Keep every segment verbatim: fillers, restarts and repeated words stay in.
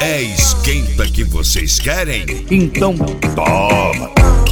É esquenta que vocês querem? Então toma!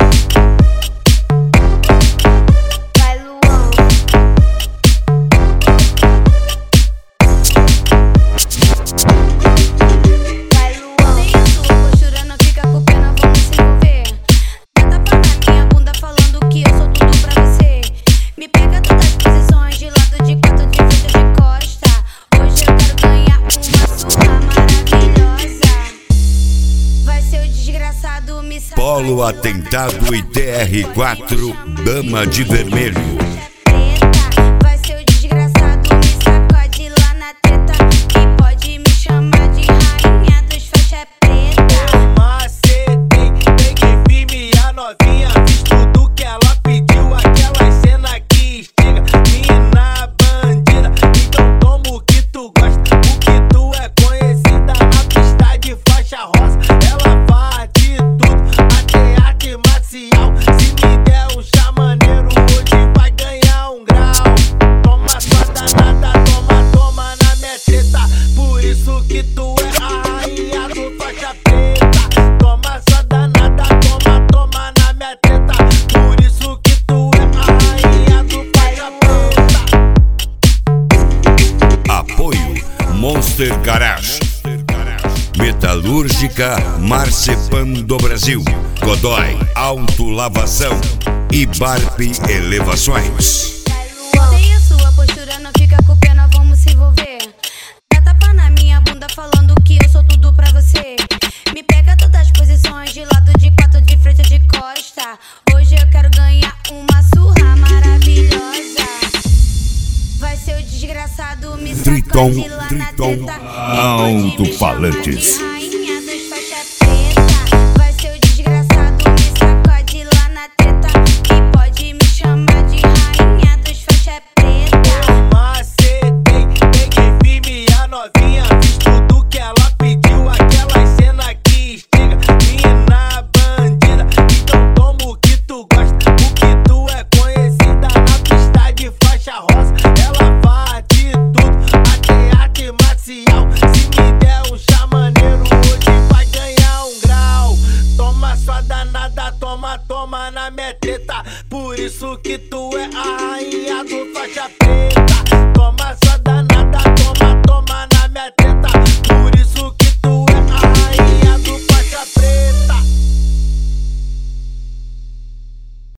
Polo Atentado e T R quatro, Dama de Vermelho. Vai ser o desgraçado, me sacode lá na treta. E pode me chamar de rainha dos faixa preta. Macetei, peguei firme a novinha, fiz tudo que ela pediu. Aquela cena que instiga, mina bandida. Então toma o que tu gosta, o que tu é conhecida na pista de faixa rosa. Ela faz de tudo, até arte marcial. Se me der um chá maneiro, hoje vai ganhar um grau. Toma sua danada, toma, toma na minha treta. Por isso que tu é a rainha do faixa preta. Toma sua danada, toma, toma na minha treta. Por isso que tu é a rainha do faixa preta. Apoio Monster Garage, Metalúrgica Marcepan do Brasil, Godoy Autolavação e Barp Elevações. Gostei a sua postura, não fica com pena, vamos se envolver. Dá tapa na minha bunda falando que eu sou tudo pra você. Me pega todas as posições, de lado, de quatro, de frente, de costa. Hoje eu quero ganhar uma surra maravilhosa. Vai ser o desgraçado, me Triton, sacode lá na Triton, treta. Alto-falantes. Rainha dos faixa preta. Vai ser o desgraçado, me sacode lá na treta. E pode me chamar de rainha dos faixa preta. Macetei, peguei firme a novinha, fiz tudo que ela pediu. Aquela cena que instiga, mina bandida. Então toma o que tu gosta, o que tu é conhecida na pista de faixa rosa. Ela faz de tudo, até arte marcial. Se me der um chá maneiro, hoje vai ganhar um grau. Toma sua danada, toma, toma na minha treta. Por isso que tu é a rainha do faixa preta.